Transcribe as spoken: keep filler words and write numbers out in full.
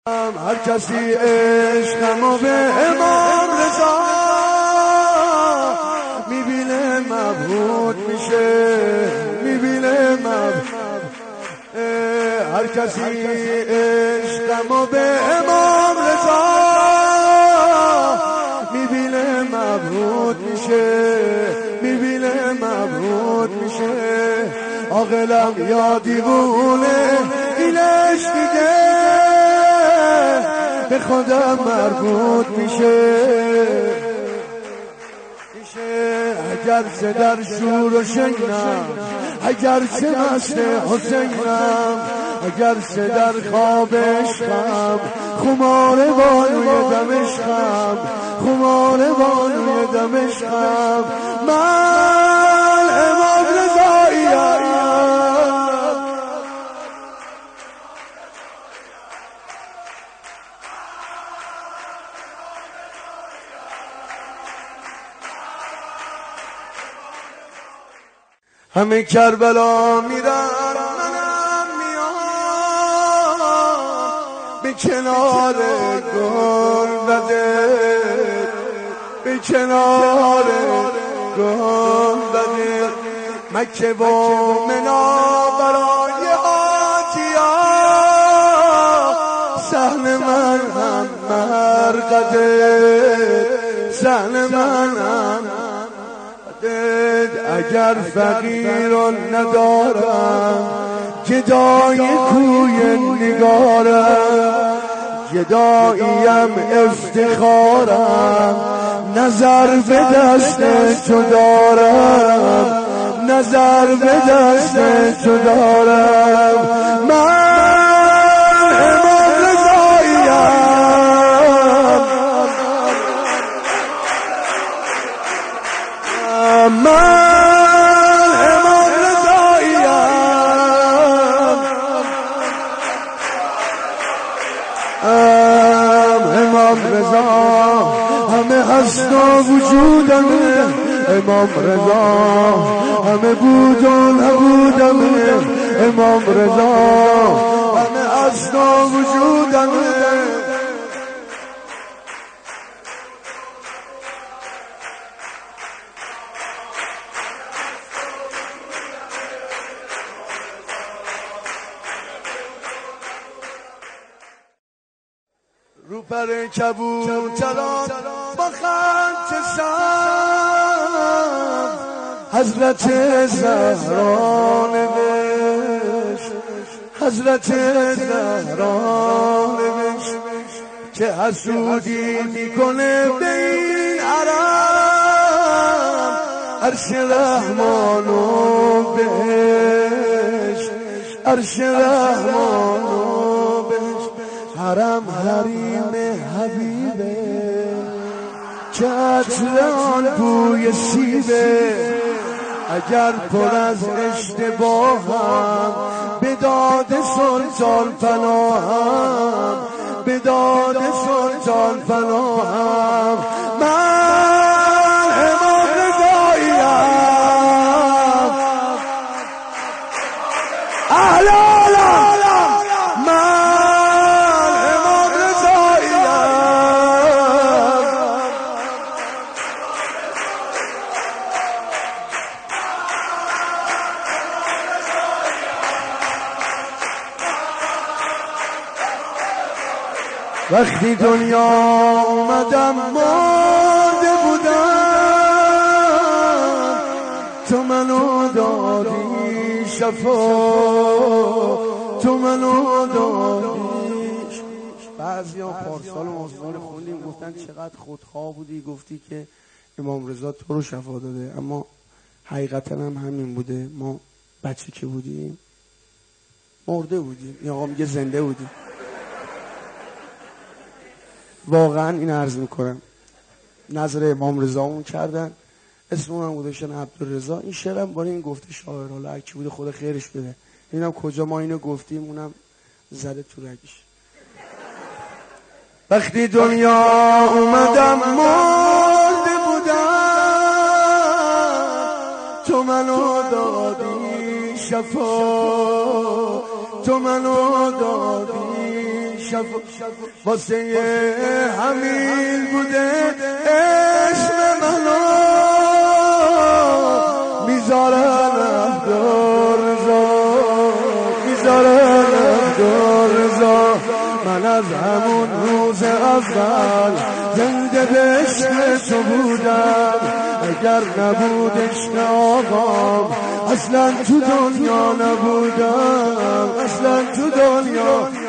هر کسی عشقمو به امام رضا میبینه مبهوت میشه، میبینه مبهوت. هر کسی عشقمو به امام رضا میبینه مبهوت میشه، میبینه مبهوت میشه. عاقلم یا دیوونه اینش دیگه به خودم مربوط میشه. اگر چه در شور و شنگم، اگر چه مست حسینم، اگر چه در خواب عشقم، خمار بانوی دمشقم، خمار بانوی دمشقم. من امام رضاییم. همه کربلا میرن منم میام به کنار گنبده، به کنار گنبده مکه و منا برای آتیا صحن من هم مرقده، صحن من هم. اگر فقیران ندارم گدای کوی نگارم، گداییم افتخارم، نظر به دست تو دارم، نظر به دست تو دارم. من امام رضاییم. من امام رضاییم. امام رضا همه هست و وجودمه، امام رضا همه بود و نبودمه، امام رضا همه هست و وجودمه. رو پر کبوتران با خط سبز حضرت زهرا نوشت، حضرت زهرا نوشت که حسودی میکنه به این عرب، عرش رحمانو بهش، عرش رحمانو بهش. حرم حریم حبیبه که عطران بوی سیبه، اگر پر از اشتباهم به داد سلطان پناهم، به داد سلطان پناهم. من امام رضاییم. احلالا وقتی دنیا اومدم مرده بودم، تو منو دادی شفا، تو منو دادی. بعضی ها پارسال و مازمان خوندیم گفتن چقدر خودخواه بودی، گفتی که امام رضا تو رو شفا داده، اما حقیقتا هم همین بوده. ما بچه که بودیم مرده بودیم، یا آقا میگه زنده بودیم. واقعا این عرض میکنم. نظر امام رضا اون کردن، اسمون هم گذاشتن عبدالرضا. این شعرم برای این گفته شاعر، حالا هر کی بوده خدا خیرش بده. اینم کجا ما اینو گفتیم اونم زده تو رگش. وقتی دنیا اومدم مرده بودم، تو منو دادی شفا، تو منو دادی واسه همین بوده عشق منو میذارن دور رضا، میذارن دور رضا. من از همون روز اول زنده به عشق تو بودم، اگر نبود عشق آقام اصلا تو دنیا نبودم، اصلا تو دنیا